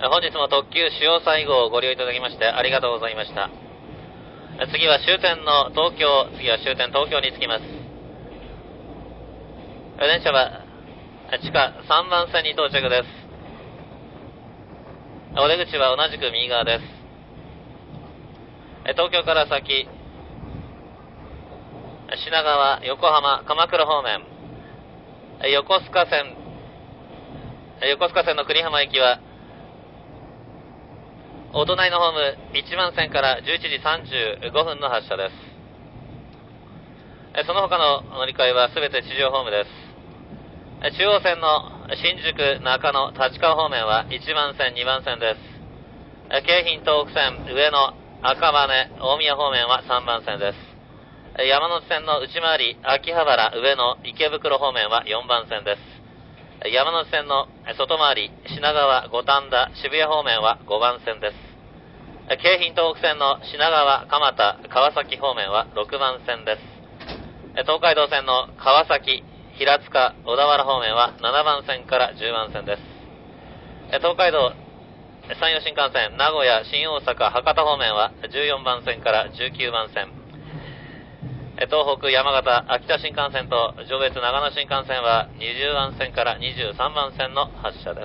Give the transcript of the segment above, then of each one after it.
本日も特急潮西号をご利用いただきましてありがとうございました。次は終点の東京、次は終点東京に着きます。電車は地下3番線に到着です。お出口は同じく右側です。東京から先、品川、横浜、鎌倉方面、横須賀線の久里浜行きはお隣のホーム1番線から11時35分の発車です。その他の乗り換えはすべて地上ホームです。中央線の新宿、中野、立川方面は1番線、2番線です。京浜東北線、上野、赤羽、大宮方面は3番線です。山手線の内回り、秋葉原、上野、池袋方面は4番線です。山手線の外回り、品川、五反田、渋谷方面は5番線です。京浜東北線の品川、蒲田、川崎方面は6番線です。東海道線の川崎、平塚、小田原方面は7番線から10番線です。東海道、山陽新幹線、名古屋、新大阪、博多方面は14番線から19番線。東北、山形、秋田新幹線と上越、長野新幹線は20番線から23番線の発車です。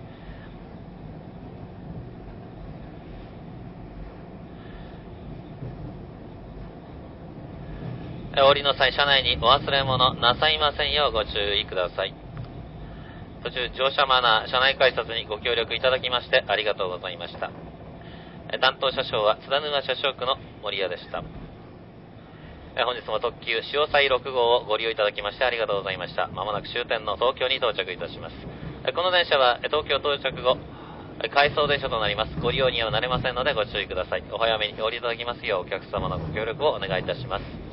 お降りの際、車内にお忘れ物なさいませんようご注意ください。途中、乗車マナー、車内改札にご協力いただきましてありがとうございました。担当車掌は津田沼車掌区の森谷でした。本日も特急潮西6号をご利用いただきましてありがとうございました。まもなく終点の東京に到着いたします。この電車は東京到着後、回送電車となります。ご利用にはなれませんのでご注意ください。お早めにお降りいただきますようお客様のご協力をお願いいたします。